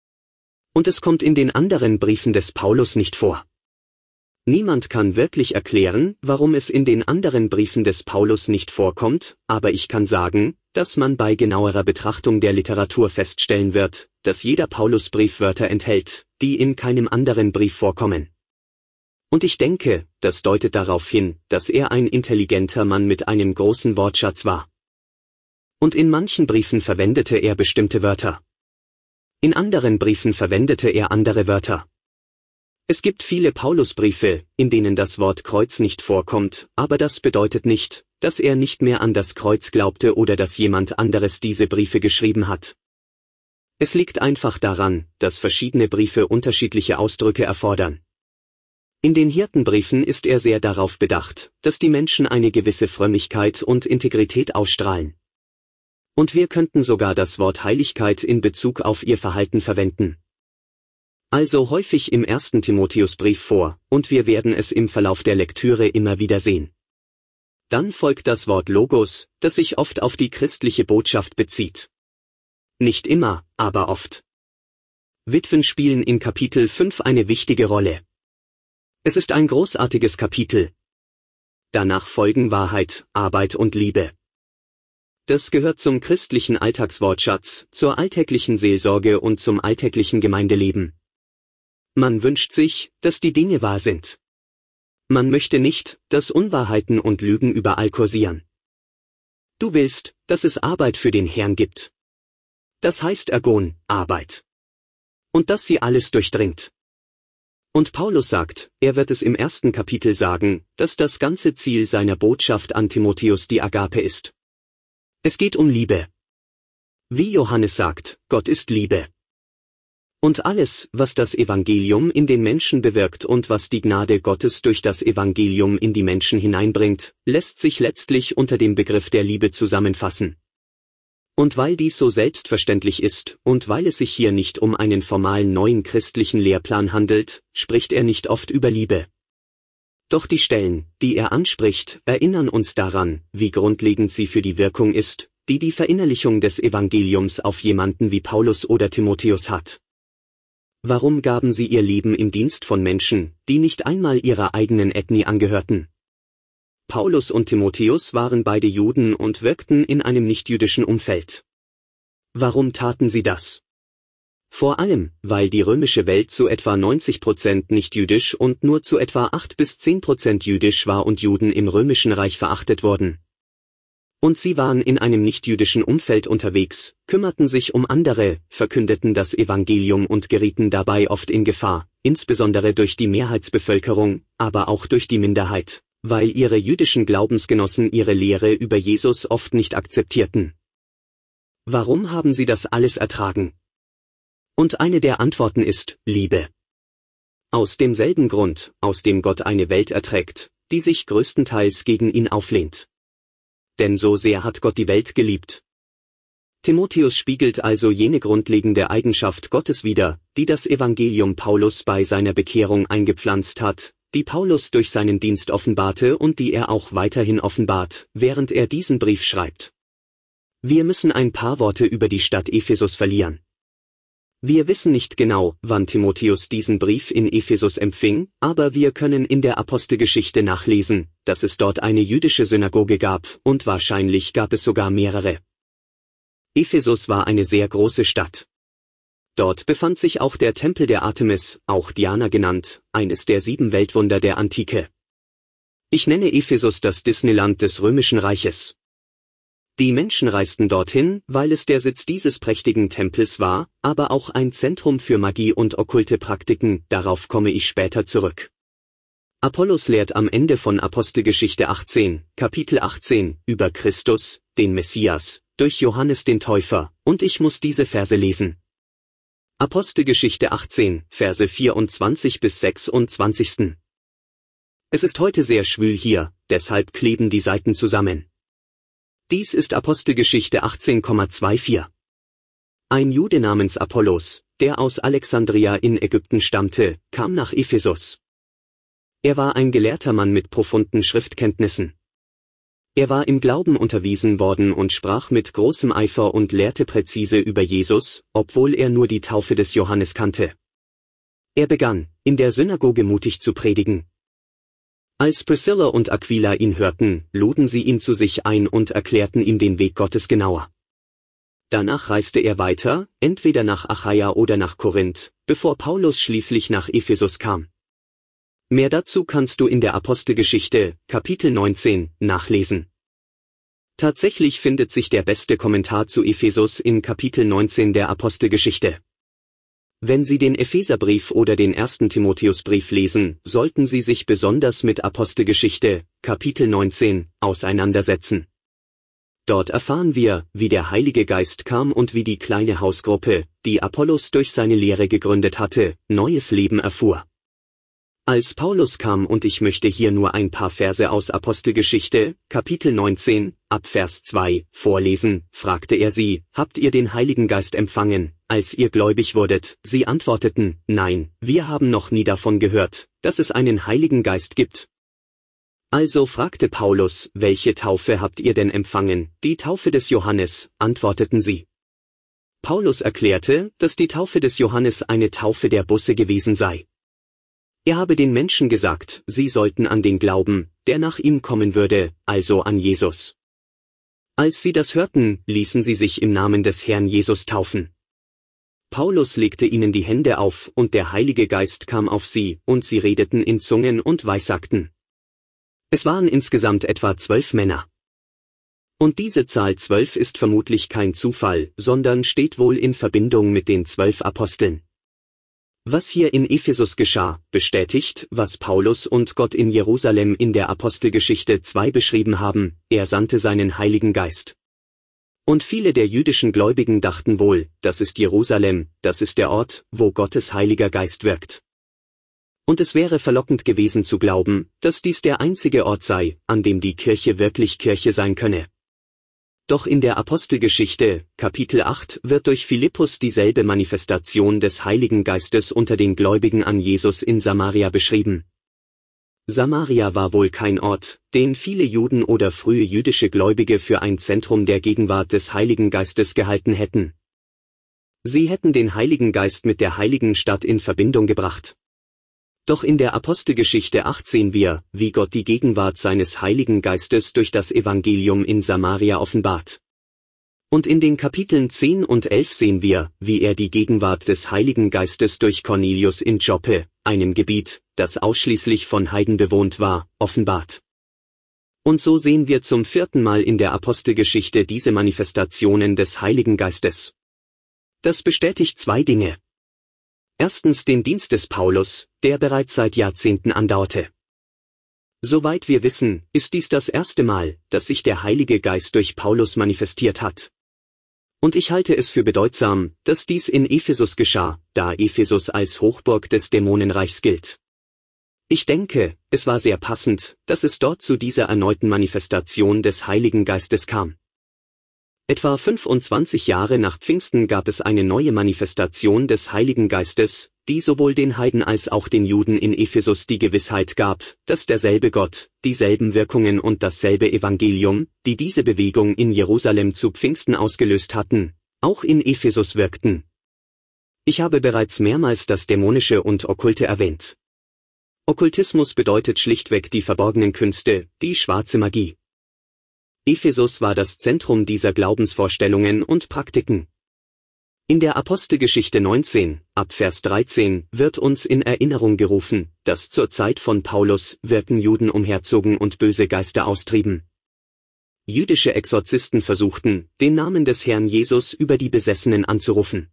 Und es kommt in den anderen Briefen des Paulus nicht vor. Niemand kann wirklich erklären, warum es in den anderen Briefen des Paulus nicht vorkommt, aber ich kann sagen, dass man bei genauerer Betrachtung der Literatur feststellen wird, dass jeder Paulusbrief Wörter enthält, die in keinem anderen Brief vorkommen. Und ich denke, das deutet darauf hin, dass er ein intelligenter Mann mit einem großen Wortschatz war. Und in manchen Briefen verwendete er bestimmte Wörter. In anderen Briefen verwendete er andere Wörter. Es gibt viele Paulusbriefe, in denen das Wort Kreuz nicht vorkommt, aber das bedeutet nicht, dass er nicht mehr an das Kreuz glaubte oder dass jemand anderes diese Briefe geschrieben hat. Es liegt einfach daran, dass verschiedene Briefe unterschiedliche Ausdrücke erfordern. In den Hirtenbriefen ist er sehr darauf bedacht, dass die Menschen eine gewisse Frömmigkeit und Integrität ausstrahlen. Und wir könnten sogar das Wort Heiligkeit in Bezug auf ihr Verhalten verwenden. Also häufig im 1. Timotheusbrief vor, und wir werden es im Verlauf der Lektüre immer wieder sehen. Dann folgt das Wort Logos, das sich oft auf die christliche Botschaft bezieht. Nicht immer, aber oft. Witwen spielen in Kapitel 5 eine wichtige Rolle. Es ist ein großartiges Kapitel. Danach folgen Wahrheit, Arbeit und Liebe. Das gehört zum christlichen Alltagswortschatz, zur alltäglichen Seelsorge und zum alltäglichen Gemeindeleben. Man wünscht sich, dass die Dinge wahr sind. Man möchte nicht, dass Unwahrheiten und Lügen überall kursieren. Du willst, dass es Arbeit für den Herrn gibt. Das heißt Ergon, Arbeit. Und dass sie alles durchdringt. Und Paulus sagt, er wird es im 1. Kapitel sagen, dass das ganze Ziel seiner Botschaft an Timotheus die Agape ist. Es geht um Liebe. Wie Johannes sagt, Gott ist Liebe. Und alles, was das Evangelium in den Menschen bewirkt und was die Gnade Gottes durch das Evangelium in die Menschen hineinbringt, lässt sich letztlich unter dem Begriff der Liebe zusammenfassen. Und weil dies so selbstverständlich ist, und weil es sich hier nicht um einen formalen neuen christlichen Lehrplan handelt, spricht er nicht oft über Liebe. Doch die Stellen, die er anspricht, erinnern uns daran, wie grundlegend sie für die Wirkung ist, die die Verinnerlichung des Evangeliums auf jemanden wie Paulus oder Timotheus hat. Warum gaben sie ihr Leben im Dienst von Menschen, die nicht einmal ihrer eigenen Ethnie angehörten? Paulus und Timotheus waren beide Juden und wirkten in einem nichtjüdischen Umfeld. Warum taten sie das? Vor allem, weil die römische Welt zu etwa 90% nicht jüdisch und nur zu etwa 8 bis 10% jüdisch war und Juden im römischen Reich verachtet wurden. Und sie waren in einem nichtjüdischen Umfeld unterwegs, kümmerten sich um andere, verkündeten das Evangelium und gerieten dabei oft in Gefahr, insbesondere durch die Mehrheitsbevölkerung, aber auch durch die Minderheit, weil ihre jüdischen Glaubensgenossen ihre Lehre über Jesus oft nicht akzeptierten. Warum haben sie das alles ertragen? Und eine der Antworten ist Liebe. Aus demselben Grund, aus dem Gott eine Welt erträgt, die sich größtenteils gegen ihn auflehnt. Denn so sehr hat Gott die Welt geliebt. Timotheus spiegelt also jene grundlegende Eigenschaft Gottes wider, die das Evangelium Paulus bei seiner Bekehrung eingepflanzt hat, die Paulus durch seinen Dienst offenbarte und die er auch weiterhin offenbart, während er diesen Brief schreibt. Wir müssen ein paar Worte über die Stadt Ephesus verlieren. Wir wissen nicht genau, wann Timotheus diesen Brief in Ephesus empfing, aber wir können in der Apostelgeschichte nachlesen, dass es dort eine jüdische Synagoge gab, und wahrscheinlich gab es sogar mehrere. Ephesus war eine sehr große Stadt. Dort befand sich auch der Tempel der Artemis, auch Diana genannt, eines der 7 Weltwunder der Antike. Ich nenne Ephesus das Disneyland des Römischen Reiches. Die Menschen reisten dorthin, weil es der Sitz dieses prächtigen Tempels war, aber auch ein Zentrum für Magie und okkulte Praktiken, darauf komme ich später zurück. Apollos lehrt am Ende von Apostelgeschichte 18, Kapitel 18, über Christus, den Messias, durch Johannes den Täufer, und ich muss diese Verse lesen. Apostelgeschichte 18, Verse 24 bis 26. Es ist heute sehr schwül hier, deshalb kleben die Seiten zusammen. Dies ist Apostelgeschichte 18,24. Ein Jude namens Apollos, der aus Alexandria in Ägypten stammte, kam nach Ephesus. Er war ein gelehrter Mann mit profunden Schriftkenntnissen. Er war im Glauben unterwiesen worden und sprach mit großem Eifer und lehrte präzise über Jesus, obwohl er nur die Taufe des Johannes kannte. Er begann, in der Synagoge mutig zu predigen. Als Priscilla und Aquila ihn hörten, luden sie ihn zu sich ein und erklärten ihm den Weg Gottes genauer. Danach reiste er weiter, entweder nach Achaia oder nach Korinth, bevor Paulus schließlich nach Ephesus kam. Mehr dazu kannst du in der Apostelgeschichte, Kapitel 19, nachlesen. Tatsächlich findet sich der beste Kommentar zu Ephesus in Kapitel 19 der Apostelgeschichte. Wenn Sie den Epheserbrief oder den 1. Timotheusbrief lesen, sollten Sie sich besonders mit Apostelgeschichte, Kapitel 19, auseinandersetzen. Dort erfahren wir, wie der Heilige Geist kam und wie die kleine Hausgruppe, die Apollos durch seine Lehre gegründet hatte, neues Leben erfuhr. Als Paulus kam, und ich möchte hier nur ein paar Verse aus Apostelgeschichte, Kapitel 19, ab Vers 2, vorlesen, fragte er sie, habt ihr den Heiligen Geist empfangen, als ihr gläubig wurdet? Sie antworteten, nein, wir haben noch nie davon gehört, dass es einen Heiligen Geist gibt. Also fragte Paulus, welche Taufe habt ihr denn empfangen? Die Taufe des Johannes, antworteten sie. Paulus erklärte, dass die Taufe des Johannes eine Taufe der Busse gewesen sei. Er habe den Menschen gesagt, sie sollten an den glauben, der nach ihm kommen würde, also an Jesus. Als sie das hörten, ließen sie sich im Namen des Herrn Jesus taufen. Paulus legte ihnen die Hände auf, und der Heilige Geist kam auf sie, und sie redeten in Zungen und weissagten. Es waren insgesamt etwa 12 Männer. Und diese Zahl 12 ist vermutlich kein Zufall, sondern steht wohl in Verbindung mit den 12 Aposteln. Was hier in Ephesus geschah, bestätigt, was Paulus und Gott in Jerusalem in der Apostelgeschichte 2 beschrieben haben, er sandte seinen Heiligen Geist. Und viele der jüdischen Gläubigen dachten wohl, das ist Jerusalem, das ist der Ort, wo Gottes Heiliger Geist wirkt. Und es wäre verlockend gewesen zu glauben, dass dies der einzige Ort sei, an dem die Kirche wirklich Kirche sein könne. Doch in der Apostelgeschichte, Kapitel 8, wird durch Philippus dieselbe Manifestation des Heiligen Geistes unter den Gläubigen an Jesus in Samaria beschrieben. Samaria war wohl kein Ort, den viele Juden oder frühe jüdische Gläubige für ein Zentrum der Gegenwart des Heiligen Geistes gehalten hätten. Sie hätten den Heiligen Geist mit der heiligen Stadt in Verbindung gebracht. Doch in der Apostelgeschichte 8 sehen wir, wie Gott die Gegenwart seines Heiligen Geistes durch das Evangelium in Samaria offenbart. Und in den Kapiteln 10 und 11 sehen wir, wie er die Gegenwart des Heiligen Geistes durch Cornelius in Joppe, einem Gebiet, das ausschließlich von Heiden bewohnt war, offenbart. Und so sehen wir zum 4. Mal in der Apostelgeschichte diese Manifestationen des Heiligen Geistes. Das bestätigt 2 Dinge. Erstens den Dienst des Paulus, der bereits seit Jahrzehnten andauerte. Soweit wir wissen, ist dies das erste Mal, dass sich der Heilige Geist durch Paulus manifestiert hat. Und ich halte es für bedeutsam, dass dies in Ephesus geschah, da Ephesus als Hochburg des Dämonenreichs gilt. Ich denke, es war sehr passend, dass es dort zu dieser erneuten Manifestation des Heiligen Geistes kam. Etwa 25 Jahre nach Pfingsten gab es eine neue Manifestation des Heiligen Geistes, die sowohl den Heiden als auch den Juden in Ephesus die Gewissheit gab, dass derselbe Gott, dieselben Wirkungen und dasselbe Evangelium, die diese Bewegung in Jerusalem zu Pfingsten ausgelöst hatten, auch in Ephesus wirkten. Ich habe bereits mehrmals das Dämonische und Okkulte erwähnt. Okkultismus bedeutet schlichtweg die verborgenen Künste, die schwarze Magie. Ephesus war das Zentrum dieser Glaubensvorstellungen und Praktiken. In der Apostelgeschichte 19, ab Vers 13, wird uns in Erinnerung gerufen, dass zur Zeit von Paulus Juden umherzogen und böse Geister austrieben. Jüdische Exorzisten versuchten, den Namen des Herrn Jesus über die Besessenen anzurufen.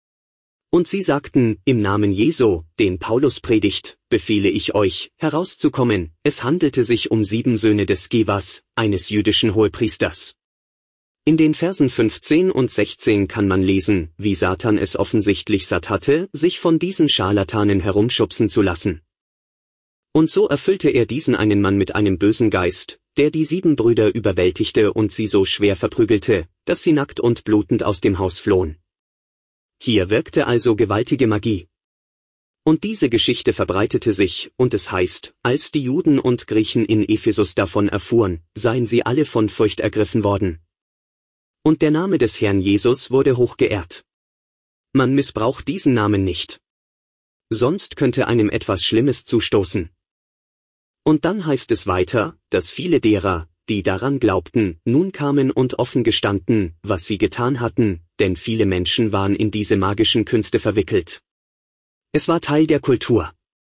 Und sie sagten, im Namen Jesu, den Paulus predigt, befehle ich euch, herauszukommen. Es handelte sich um 7 Söhne des Skevas, eines jüdischen Hohepriesters. In den Versen 15 und 16 kann man lesen, wie Satan es offensichtlich satt hatte, sich von diesen Scharlatanen herumschubsen zu lassen. Und so erfüllte er diesen einen Mann mit einem bösen Geist, der die 7 Brüder überwältigte und sie so schwer verprügelte, dass sie nackt und blutend aus dem Haus flohen. Hier wirkte also gewaltige Magie. Und diese Geschichte verbreitete sich, und es heißt, als die Juden und Griechen in Ephesus davon erfuhren, seien sie alle von Furcht ergriffen worden. Und der Name des Herrn Jesus wurde hoch geehrt. Man missbraucht diesen Namen nicht. Sonst könnte einem etwas Schlimmes zustoßen. Und dann heißt es weiter, dass viele derer, die daran glaubten, nun kamen und offen gestanden, was sie getan hatten, denn viele Menschen waren in diese magischen Künste verwickelt. Es war Teil der Kultur.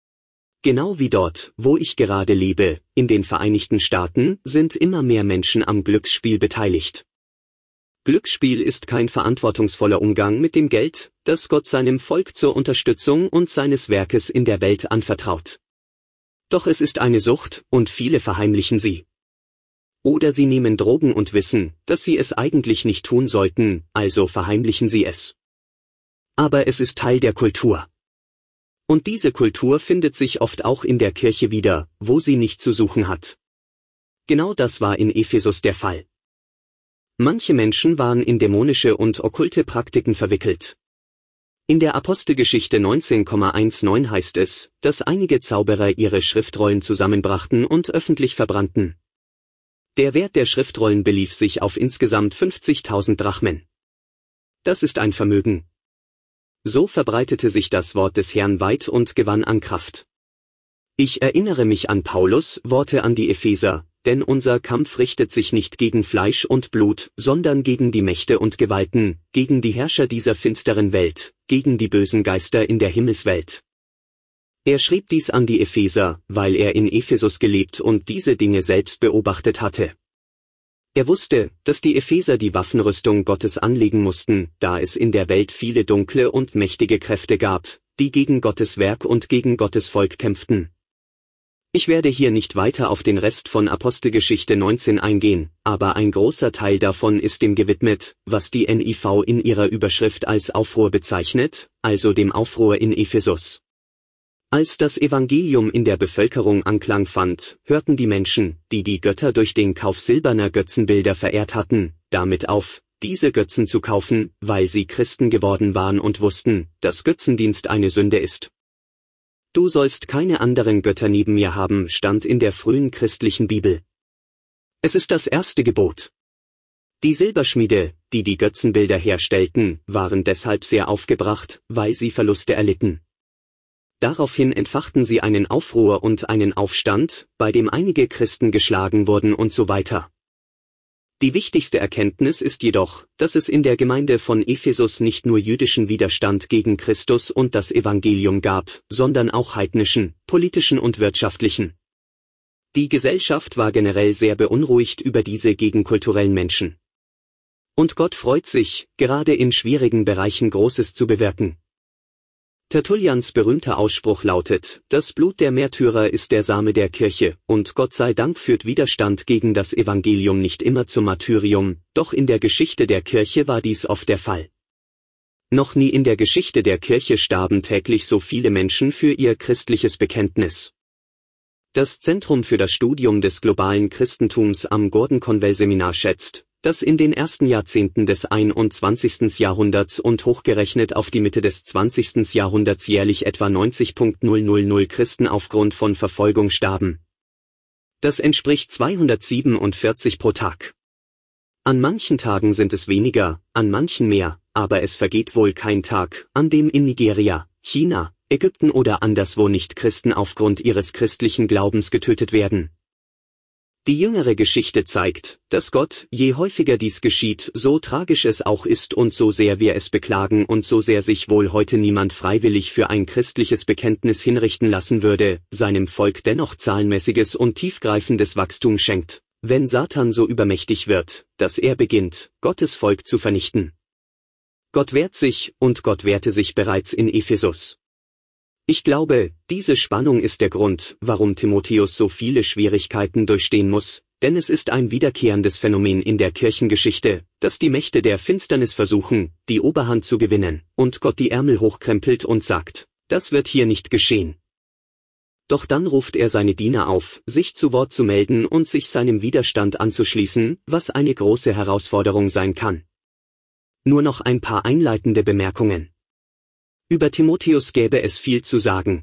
Genau wie dort, wo ich gerade lebe, in den Vereinigten Staaten, sind immer mehr Menschen am Glücksspiel beteiligt. Glücksspiel ist kein verantwortungsvoller Umgang mit dem Geld, das Gott seinem Volk zur Unterstützung und seines Werkes in der Welt anvertraut. Doch es ist eine Sucht, und viele verheimlichen sie. Oder sie nehmen Drogen und wissen, dass sie es eigentlich nicht tun sollten, also verheimlichen sie es. Aber es ist Teil der Kultur. Und diese Kultur findet sich oft auch in der Kirche wieder, wo sie nicht zu suchen hat. Genau das war in Ephesus der Fall. Manche Menschen waren in dämonische und okkulte Praktiken verwickelt. In der Apostelgeschichte 19,19 heißt es, dass einige Zauberer ihre Schriftrollen zusammenbrachten und öffentlich verbrannten. Der Wert der Schriftrollen belief sich auf insgesamt 50.000 Drachmen. Das ist ein Vermögen. So verbreitete sich das Wort des Herrn weit und gewann an Kraft. Ich erinnere mich an Paulus' Worte an die Epheser, denn unser Kampf richtet sich nicht gegen Fleisch und Blut, sondern gegen die Mächte und Gewalten, gegen die Herrscher dieser finsteren Welt, gegen die bösen Geister in der Himmelswelt. Er schrieb dies an die Epheser, weil er in Ephesus gelebt und diese Dinge selbst beobachtet hatte. Er wusste, dass die Epheser die Waffenrüstung Gottes anlegen mussten, da es in der Welt viele dunkle und mächtige Kräfte gab, die gegen Gottes Werk und gegen Gottes Volk kämpften. Ich werde hier nicht weiter auf den Rest von Apostelgeschichte 19 eingehen, aber ein großer Teil davon ist dem gewidmet, was die NIV in ihrer Überschrift als Aufruhr bezeichnet, also dem Aufruhr in Ephesus. Als das Evangelium in der Bevölkerung Anklang fand, hörten die Menschen, die die Götter durch den Kauf silberner Götzenbilder verehrt hatten, damit auf, diese Götzen zu kaufen, weil sie Christen geworden waren und wussten, dass Götzendienst eine Sünde ist. Du sollst keine anderen Götter neben mir haben, stand in der frühen christlichen Bibel. Es ist das erste Gebot. Die Silberschmiede, die die Götzenbilder herstellten, waren deshalb sehr aufgebracht, weil sie Verluste erlitten. Daraufhin entfachten sie einen Aufruhr und einen Aufstand, bei dem einige Christen geschlagen wurden und so weiter. Die wichtigste Erkenntnis ist jedoch, dass es in der Gemeinde von Ephesus nicht nur jüdischen Widerstand gegen Christus und das Evangelium gab, sondern auch heidnischen, politischen und wirtschaftlichen. Die Gesellschaft war generell sehr beunruhigt über diese gegenkulturellen Menschen. Und Gott freut sich, gerade in schwierigen Bereichen Großes zu bewirken. Tertullians berühmter Ausspruch lautet, das Blut der Märtyrer ist der Same der Kirche, und Gott sei Dank führt Widerstand gegen das Evangelium nicht immer zum Martyrium, doch in der Geschichte der Kirche war dies oft der Fall. Noch nie in der Geschichte der Kirche starben täglich so viele Menschen für ihr christliches Bekenntnis. Das Zentrum für das Studium des globalen Christentums am Gordon-Conwell-Seminar schätzt, dass in den ersten Jahrzehnten des 21. Jahrhunderts und hochgerechnet auf die Mitte des 20. Jahrhunderts jährlich etwa 90.000 Christen aufgrund von Verfolgung starben. Das entspricht 247 pro Tag. An manchen Tagen sind es weniger, an manchen mehr, aber es vergeht wohl kein Tag, an dem in Nigeria, China, Ägypten oder anderswo nicht Christen aufgrund ihres christlichen Glaubens getötet werden. Die jüngere Geschichte zeigt, dass Gott, je häufiger dies geschieht, so tragisch es auch ist und so sehr wir es beklagen und so sehr sich wohl heute niemand freiwillig für ein christliches Bekenntnis hinrichten lassen würde, seinem Volk dennoch zahlenmäßiges und tiefgreifendes Wachstum schenkt, wenn Satan so übermächtig wird, dass er beginnt, Gottes Volk zu vernichten. Gott wehrt sich, und Gott wehrte sich bereits in Ephesus. Ich glaube, diese Spannung ist der Grund, warum Timotheus so viele Schwierigkeiten durchstehen muss, denn es ist ein wiederkehrendes Phänomen in der Kirchengeschichte, dass die Mächte der Finsternis versuchen, die Oberhand zu gewinnen, und Gott die Ärmel hochkrempelt und sagt, das wird hier nicht geschehen. Doch dann ruft er seine Diener auf, sich zu Wort zu melden und sich seinem Widerstand anzuschließen, was eine große Herausforderung sein kann. Nur noch ein paar einleitende Bemerkungen. Über Timotheus gäbe es viel zu sagen.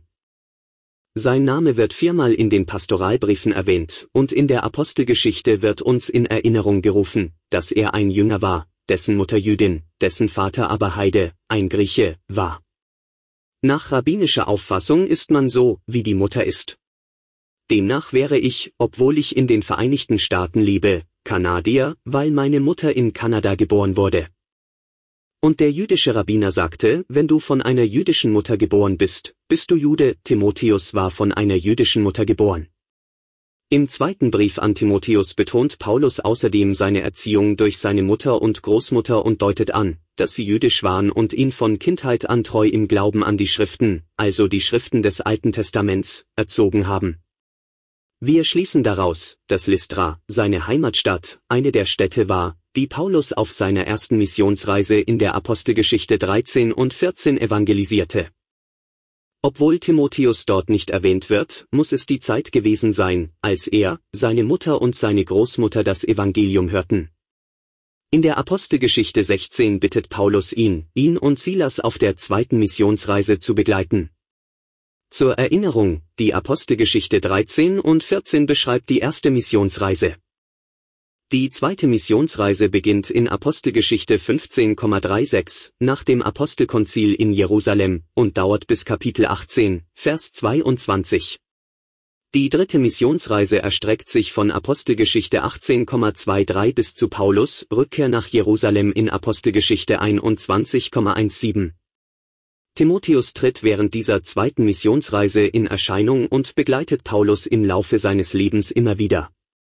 Sein Name wird 4-mal in den Pastoralbriefen erwähnt, und in der Apostelgeschichte wird uns in Erinnerung gerufen, dass er ein Jünger war, dessen Mutter Jüdin, dessen Vater aber Heide, ein Grieche, war. Nach rabbinischer Auffassung ist man so, wie die Mutter ist. Demnach wäre ich, obwohl ich in den Vereinigten Staaten lebe, Kanadier, weil meine Mutter in Kanada geboren wurde. Und der jüdische Rabbiner sagte, wenn du von einer jüdischen Mutter geboren bist, bist du Jude. Timotheus war von einer jüdischen Mutter geboren. Im zweiten Brief an Timotheus betont Paulus außerdem seine Erziehung durch seine Mutter und Großmutter und deutet an, dass sie jüdisch waren und ihn von Kindheit an treu im Glauben an die Schriften, also die Schriften des Alten Testaments, erzogen haben. Wir schließen daraus, dass Lystra, seine Heimatstadt, eine der Städte war, die Paulus auf seiner ersten Missionsreise in der Apostelgeschichte 13 und 14 evangelisierte. Obwohl Timotheus dort nicht erwähnt wird, muss es die Zeit gewesen sein, als er, seine Mutter und seine Großmutter das Evangelium hörten. In der Apostelgeschichte 16 bittet Paulus ihn und Silas auf der zweiten Missionsreise zu begleiten. Zur Erinnerung, die Apostelgeschichte 13 und 14 beschreibt die erste Missionsreise. Die zweite Missionsreise beginnt in Apostelgeschichte 15,36 nach dem Apostelkonzil in Jerusalem und dauert bis Kapitel 18, Vers 22. Die dritte Missionsreise erstreckt sich von Apostelgeschichte 18,23 bis zu Paulus' Rückkehr nach Jerusalem in Apostelgeschichte 21,17. Timotheus tritt während dieser zweiten Missionsreise in Erscheinung und begleitet Paulus im Laufe seines Lebens immer wieder.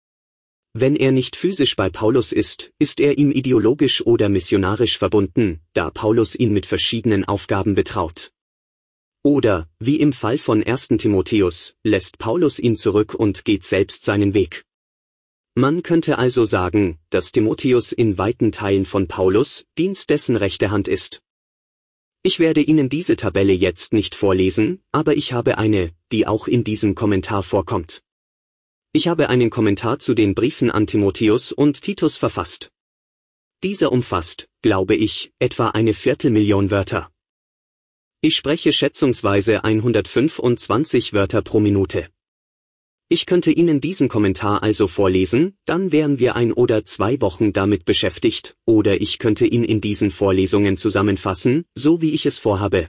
Wenn er nicht physisch bei Paulus ist, ist er ihm ideologisch oder missionarisch verbunden, da Paulus ihn mit verschiedenen Aufgaben betraut. Oder, wie im Fall von 1. Timotheus, lässt Paulus ihn zurück und geht selbst seinen Weg. Man könnte also sagen, dass Timotheus in weiten Teilen von Paulus' Dienst dessen rechte Hand ist. Ich werde Ihnen diese Tabelle jetzt nicht vorlesen, aber ich habe eine, die auch in diesem Kommentar vorkommt. Ich habe einen Kommentar zu den Briefen an Timotheus und Titus verfasst. Dieser umfasst, glaube ich, etwa 250.000 Wörter. Ich spreche schätzungsweise 125 Wörter pro Minute. Ich könnte Ihnen diesen Kommentar also vorlesen, dann wären wir 1 oder 2 Wochen damit beschäftigt, oder ich könnte ihn in diesen Vorlesungen zusammenfassen, so wie ich es vorhabe.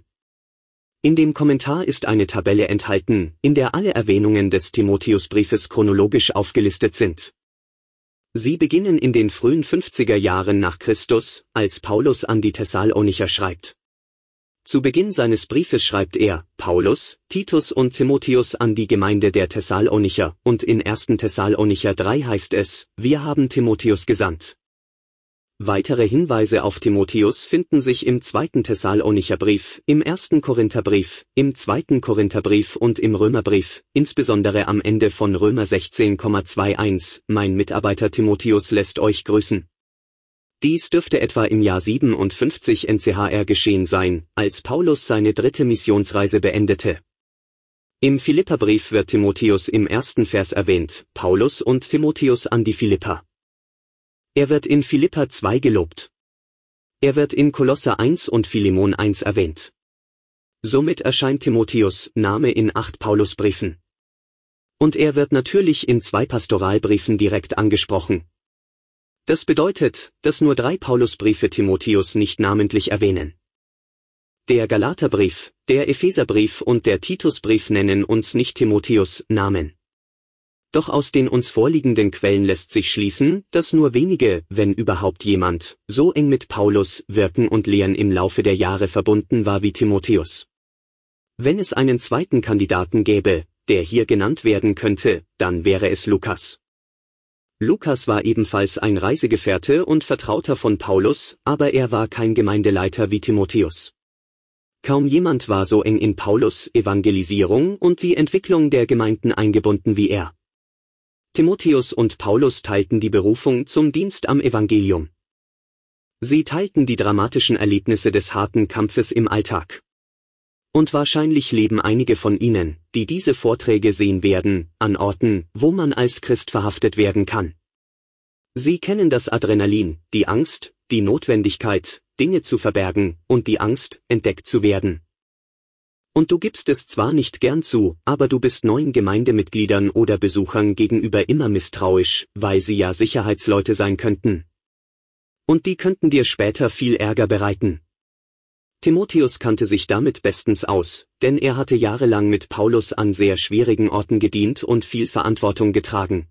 In dem Kommentar ist eine Tabelle enthalten, in der alle Erwähnungen des Timotheusbriefes chronologisch aufgelistet sind. Sie beginnen in den frühen 50er Jahren nach Christus, als Paulus an die Thessalonicher schreibt. Zu Beginn seines Briefes schreibt er, Paulus, Titus und Timotheus an die Gemeinde der Thessalonicher, und in 1. Thessalonicher 3 heißt es, wir haben Timotheus gesandt. Weitere Hinweise auf Timotheus finden sich im 2. Thessalonicher Brief, im 1. Korintherbrief, im 2. Korintherbrief und im Römerbrief, insbesondere am Ende von Römer 16,21, mein Mitarbeiter Timotheus lässt euch grüßen. Dies dürfte etwa im Jahr 57 NCHR geschehen sein, als Paulus seine dritte Missionsreise beendete. Im Philipperbrief wird Timotheus im 1. Vers erwähnt, Paulus und Timotheus an die Philipper. Er wird in Philipper 2 gelobt. Er wird in Kolosser 1 und Philemon 1 erwähnt. Somit erscheint Timotheus' Name in 8 Paulusbriefen. Und er wird natürlich in 2 Pastoralbriefen direkt angesprochen. Das bedeutet, dass nur 3 Paulusbriefe Timotheus nicht namentlich erwähnen. Der Galaterbrief, der Epheserbrief und der Titusbrief nennen uns nicht Timotheus' Namen. Doch aus den uns vorliegenden Quellen lässt sich schließen, dass nur wenige, wenn überhaupt jemand, so eng mit Paulus' Wirken und Lehren im Laufe der Jahre verbunden war wie Timotheus. Wenn es einen zweiten Kandidaten gäbe, der hier genannt werden könnte, dann wäre es Lukas. Lukas war ebenfalls ein Reisegefährte und Vertrauter von Paulus, aber er war kein Gemeindeleiter wie Timotheus. Kaum jemand war so eng in Paulus' Evangelisierung und die Entwicklung der Gemeinden eingebunden wie er. Timotheus und Paulus teilten die Berufung zum Dienst am Evangelium. Sie teilten die dramatischen Erlebnisse des harten Kampfes im Alltag. Und wahrscheinlich leben einige von Ihnen, die diese Vorträge sehen werden, an Orten, wo man als Christ verhaftet werden kann. Sie kennen das Adrenalin, die Angst, die Notwendigkeit, Dinge zu verbergen, und die Angst, entdeckt zu werden. Und du gibst es zwar nicht gern zu, aber du bist neuen Gemeindemitgliedern oder Besuchern gegenüber immer misstrauisch, weil sie ja Sicherheitsleute sein könnten. Und die könnten dir später viel Ärger bereiten. Timotheus kannte sich damit bestens aus, denn er hatte jahrelang mit Paulus an sehr schwierigen Orten gedient und viel Verantwortung getragen.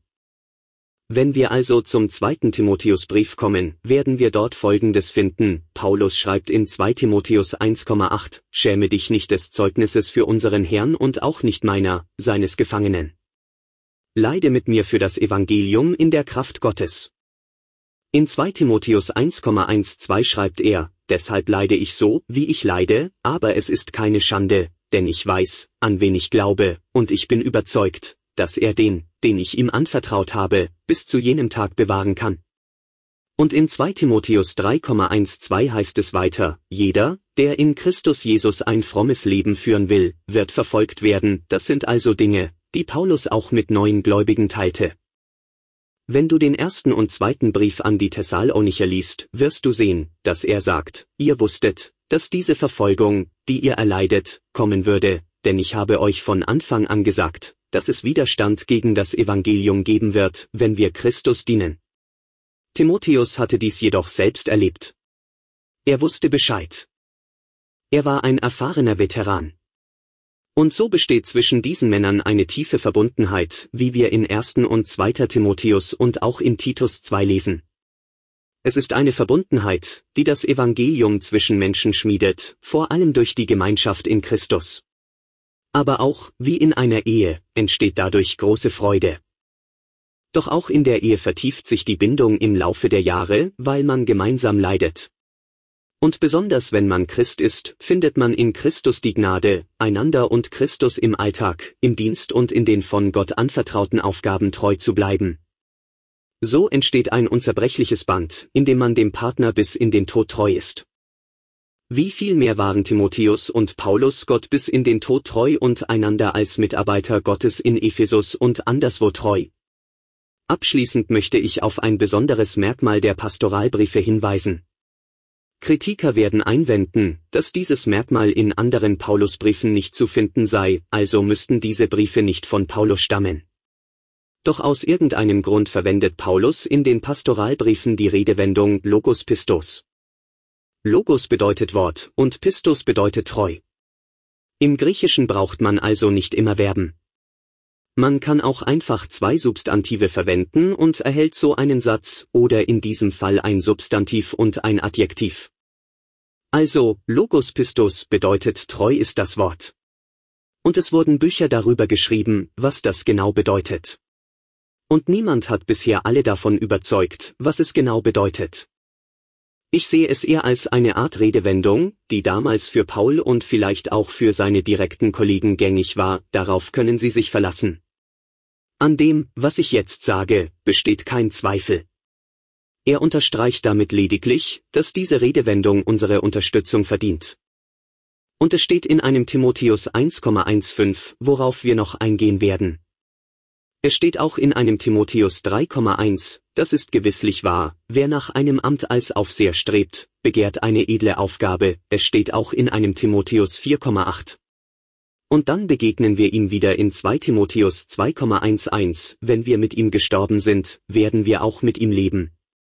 Wenn wir also zum 2. Timotheusbrief kommen, werden wir dort Folgendes finden. Paulus schreibt in 2 Timotheus 1,8: Schäme dich nicht des Zeugnisses für unseren Herrn und auch nicht meiner, seines Gefangenen. Leide mit mir für das Evangelium in der Kraft Gottes. In 2 Timotheus 1,12 schreibt er: Deshalb leide ich so, wie ich leide, aber es ist keine Schande, denn ich weiß, an wen ich glaube, und ich bin überzeugt, dass er den ich ihm anvertraut habe, bis zu jenem Tag bewahren kann. Und in 2 Timotheus 3,12 heißt es weiter: Jeder, der in Christus Jesus ein frommes Leben führen will, wird verfolgt werden. Das sind also Dinge, die Paulus auch mit neuen Gläubigen teilte. Wenn du den 1. und 2. Brief an die Thessalonicher liest, wirst du sehen, dass er sagt: Ihr wusstet, dass diese Verfolgung, die ihr erleidet, kommen würde, denn ich habe euch von Anfang an gesagt, dass es Widerstand gegen das Evangelium geben wird, wenn wir Christus dienen. Timotheus hatte dies jedoch selbst erlebt. Er wusste Bescheid. Er war ein erfahrener Veteran. Und so besteht zwischen diesen Männern eine tiefe Verbundenheit, wie wir in 1. und 2. Timotheus und auch in Titus 2 lesen. Es ist eine Verbundenheit, die das Evangelium zwischen Menschen schmiedet, vor allem durch die Gemeinschaft in Christus. Aber auch, wie in einer Ehe, entsteht dadurch große Freude. Doch auch in der Ehe vertieft sich die Bindung im Laufe der Jahre, weil man gemeinsam leidet. Und besonders wenn man Christ ist, findet man in Christus die Gnade, einander und Christus im Alltag, im Dienst und in den von Gott anvertrauten Aufgaben treu zu bleiben. So entsteht ein unzerbrechliches Band, in dem man dem Partner bis in den Tod treu ist. Wie viel mehr waren Timotheus und Paulus Gott bis in den Tod treu und einander als Mitarbeiter Gottes in Ephesus und anderswo treu. Abschließend möchte ich auf ein besonderes Merkmal der Pastoralbriefe hinweisen. Kritiker werden einwenden, dass dieses Merkmal in anderen Paulusbriefen nicht zu finden sei, also müssten diese Briefe nicht von Paulus stammen. Doch aus irgendeinem Grund verwendet Paulus in den Pastoralbriefen die Redewendung Logos Pistos. Logos bedeutet Wort und Pistos bedeutet treu. Im Griechischen braucht man also nicht immer Verben. Man kann auch einfach 2 Substantive verwenden und erhält so einen Satz, oder in diesem Fall ein Substantiv und ein Adjektiv. Also, Logos Pistos bedeutet treu ist das Wort. Und es wurden Bücher darüber geschrieben, was das genau bedeutet. Und niemand hat bisher alle davon überzeugt, was es genau bedeutet. Ich sehe es eher als eine Art Redewendung, die damals für Paul und vielleicht auch für seine direkten Kollegen gängig war, darauf können Sie sich verlassen. An dem, was ich jetzt sage, besteht kein Zweifel. Er unterstreicht damit lediglich, dass diese Redewendung unsere Unterstützung verdient. Und es steht in einem Timotheus 1,15, worauf wir noch eingehen werden. Es steht auch in einem Timotheus 3,1, das ist gewisslich wahr, wer nach einem Amt als Aufseher strebt, begehrt eine edle Aufgabe, es steht auch in einem Timotheus 4,8. Und dann begegnen wir ihm wieder in 2 Timotheus 2,11, wenn wir mit ihm gestorben sind, werden wir auch mit ihm leben.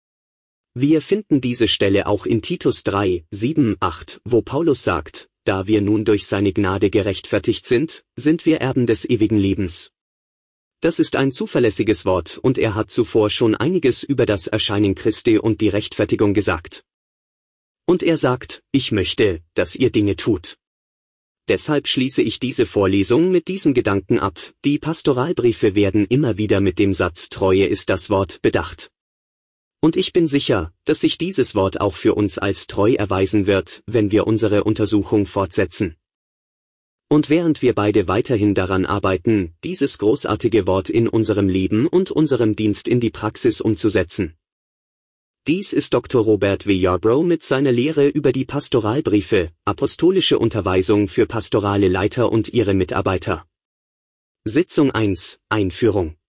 Wir finden diese Stelle auch in Titus 3, 7, 8, wo Paulus sagt, da wir nun durch seine Gnade gerechtfertigt sind, sind wir Erben des ewigen Lebens. Das ist ein zuverlässiges Wort und er hat zuvor schon einiges über das Erscheinen Christi und die Rechtfertigung gesagt. Und er sagt, ich möchte, dass ihr Dinge tut. Deshalb schließe ich diese Vorlesung mit diesem Gedanken ab: Die Pastoralbriefe werden immer wieder mit dem Satz „Treue ist das Wort“ bedacht. Und ich bin sicher, dass sich dieses Wort auch für uns als treu erweisen wird, wenn wir unsere Untersuchung fortsetzen. Und während wir beide weiterhin daran arbeiten, dieses großartige Wort in unserem Leben und unserem Dienst in die Praxis umzusetzen. Dies ist Dr. Robert W. Yarbrough mit seiner Lehre über die Pastoralbriefe, apostolische Unterweisung für pastorale Leiter und ihre Mitarbeiter. Sitzung 1, Einführung.